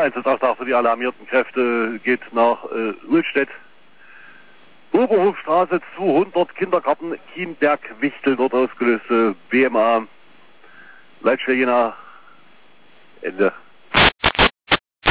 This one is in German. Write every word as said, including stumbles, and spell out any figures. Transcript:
Einsatzauftakt für die alarmierten Kräfte geht nach äh, Rühlstedt. Oberhofstraße zweihundert, Kindergarten Kienberg, Wichtel, dort ausgelöst, äh, B M A, Leitstelle Jena, Ende.